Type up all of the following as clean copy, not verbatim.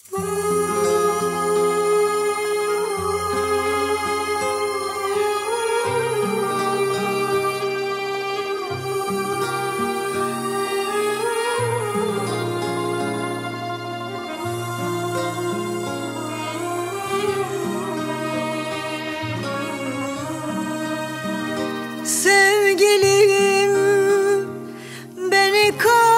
Sevgilim, beni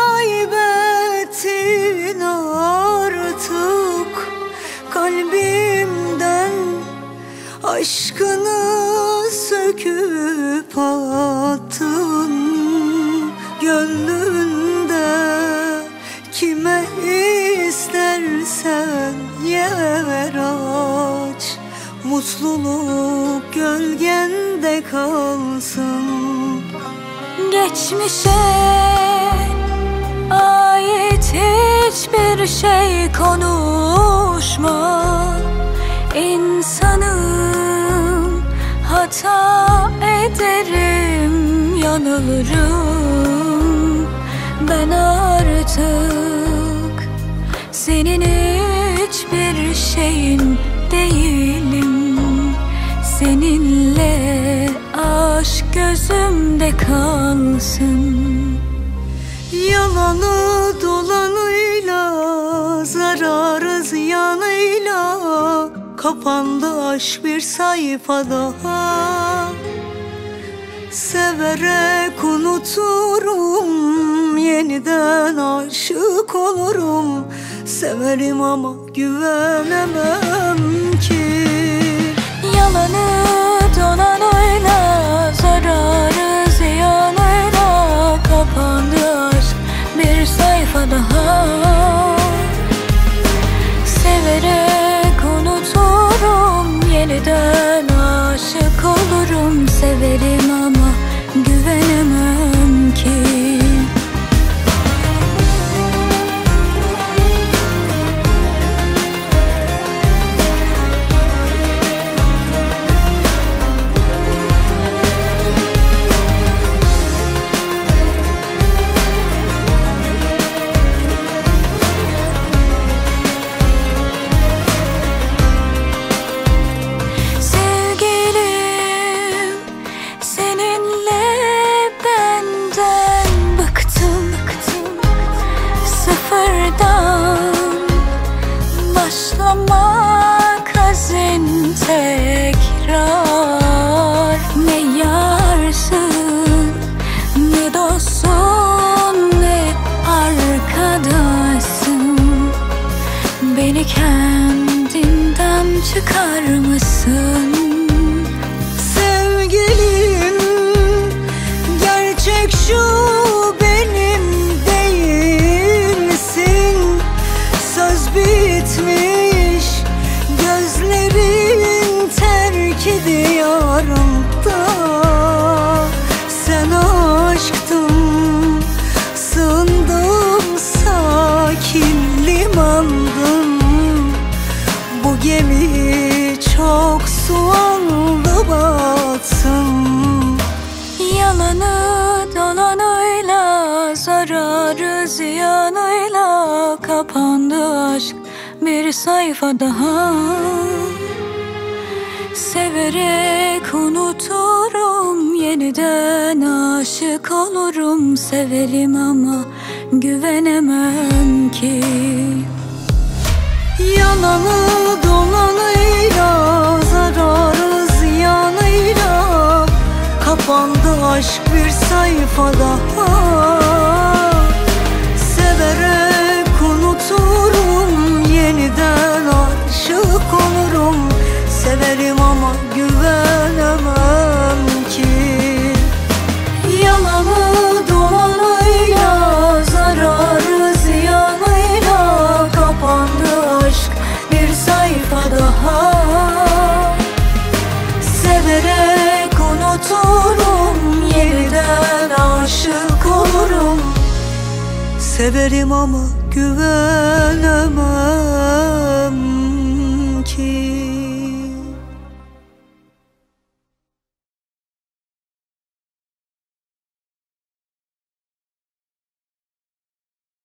kaybettin artık. Kalbimden aşkını söküp attın. Gönlünde kime istersen yer aç. Mutluluk gölgende kalsın. Geçmişe ait hiçbir şey konuşma. İnsanım, hata ederim, yanılırım. Ben artık senin hiçbir şeyin değilim. Seninle aşk gözümde kalsın. Yalanı dolanıyla, zararı ziyanıyla kapandı aşk bir sayfa daha. Severek unuturum, yeniden aşık olurum. Severim ama güvenemem ki. Yalanı dolanıyla, zararı ziyanıyla kapandı aşk bir sayfa daha. Severek unuturum, yeniden aşık olurum. Severim ama güvenemem ki. Başlamak azin tekrar. Ne yarsın, ne dostsun, ne arkadaşsın. Beni kendinden çıkar mısın? Sevgilim, gerçek şu, benim değilsin. Söz bitmiş, gözlerin terk diyarımda. Sen aşktın, sığındım sakin limandın. Bu gemi çok su aldı batsın. Yalanı dolanıyla, zararı ziyanıyla kapandı aşk bir sayfa daha. Severek unuturum, yeniden aşık olurum. Severim ama güvenemem ki. Yalanı dolanıyla, zararı ziyanıyla kapandı aşk bir sayfa daha. Severek unuturum, yeniden aşık olurum. Severim ama güvenemem ki. Yalanı dolanıyla, zararı ziyanıyla kapandı aşk bir sayfa daha. Severek unuturum, yeniden aşık olurum. Severim ama güvenemem ki.